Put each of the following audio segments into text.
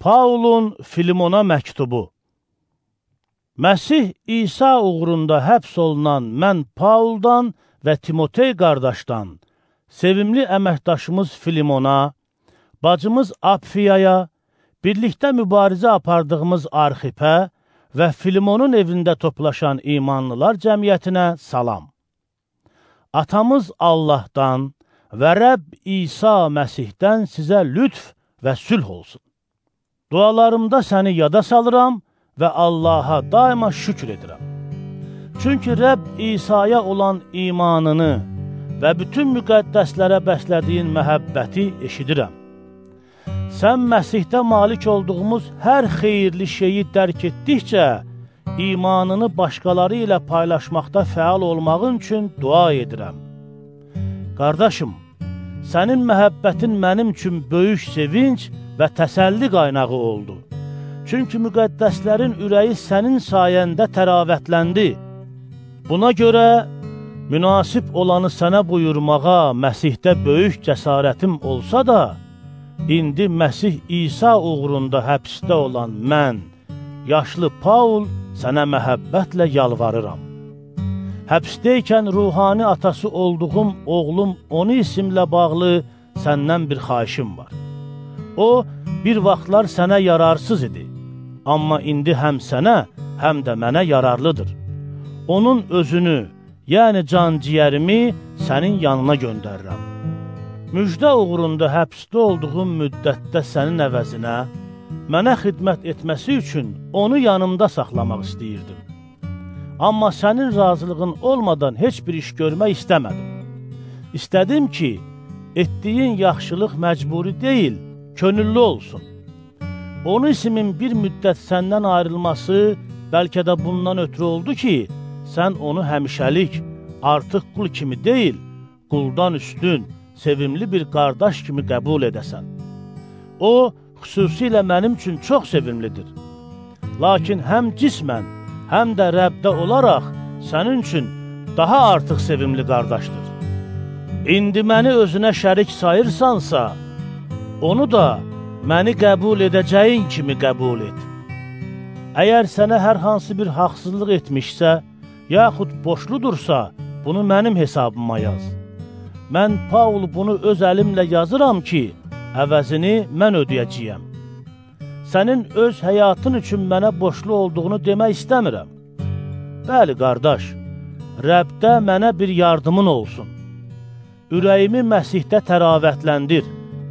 Paulun Filimona məktubu. Məsih İsa uğrunda həbs olunan mən Pauldan və Timotey qardaşdan, sevimli əməkdaşımız Filimona, bacımız Apfiyaya, birlikdə mübarizə apardığımız Arxipə və Filimonun evində toplaşan imanlılar cəmiyyətinə salam. Atamız Allahdan və Rəbb İsa Məsihdən sizə lütf və sülh olsun. Dualarımda səni yada salıram və Allaha daima şükür edirəm. Çünki Rəbb İsa'ya olan imanını və bütün müqəddəslərə bəslədiyin məhəbbəti eşidirəm. Sən Məsihdə malik olduğumuz hər xeyirli şeyi dərk etdikcə, imanını başqaları ilə paylaşmaqda fəal olmağın üçün dua edirəm. Qardaşım, sənin məhəbbətin mənim üçün böyük sevinç və təsəlli qaynağı oldu. Çünki müqəddəslərin ürəyi sənin sayəndə təravətləndi. Buna görə münasib olanı sənə buyurmağa Məsihdə böyük cəsarətim olsa da, indi Məsih İsa uğrunda həbsdə olan mən, yaşlı Paul, sənə məhəbbətlə yalvarıram. Həbsdəykən ruhani atası olduğum oğlum onu isimlə bağlı səndən bir xahişim var. O, bir vaxtlar sənə yararsız idi, amma indi həm sənə, həm də mənə yararlıdır. Onun özünü, yəni can-ciyərimi sənin yanına göndərirəm. Müjdə uğrunda həbsdə olduğum müddətdə sənin əvəzinə, mənə xidmət etməsi üçün onu yanımda saxlamaq istəyirdim. Amma sənin razılığın olmadan heç bir iş görmək istəmədim. İstədim ki, etdiyin yaxşılıq məcburi deyil, könüllü olsun. Onun isimin bir müddət səndən ayrılması bəlkə də bundan ötürü oldu ki, sən onu həmişəlik, artıq qul kimi deyil, quldan üstün, sevimli bir qardaş kimi qəbul edəsən. O, xüsusilə mənim üçün çox sevimlidir. Lakin həm cismən, həm də Rəbdə olaraq sənin üçün daha artıq sevimli qardaşdır. İndi məni özünə şərik sayırsansa, onu da məni qəbul edəcəyin kimi qəbul et. Əgər sənə hər hansı bir haqsızlıq etmişsə, yaxud boşludursa, bunu mənim hesabıma yaz. Mən Paul bunu öz əlimlə yazıram ki, əvəzini mən ödəyəcəyəm. Sənin öz həyatın üçün mənə boşlu olduğunu demək istəmirəm. Bəli, qardaş, Rəbdə mənə bir yardımın olsun. Ürəyimi Məsihdə təravətləndir.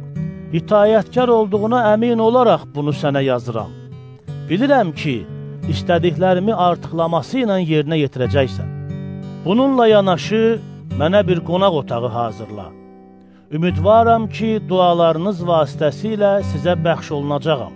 İtaətkar olduğuna əmin olaraq bunu sənə yazıram. Bilirəm ki, istədiklərimi artıqlaması ilə yerinə yetirəcəksən. Bununla yanaşı, mənə bir qonaq otağı hazırla. Ümidvaram ki, dualarınız vasitəsilə sizə bəxş olunacağam.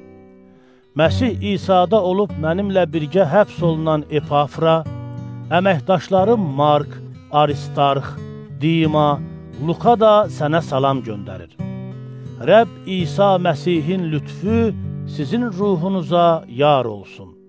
Məsih İsa'da olub mənimlə birgə həbs olunan Epafra, əməkdaşlarım Mark, Aristarx, Dima, Luka da sənə salam göndərir. Rəbb İsa Məsihin lütfü sizin ruhunuza yar olsun.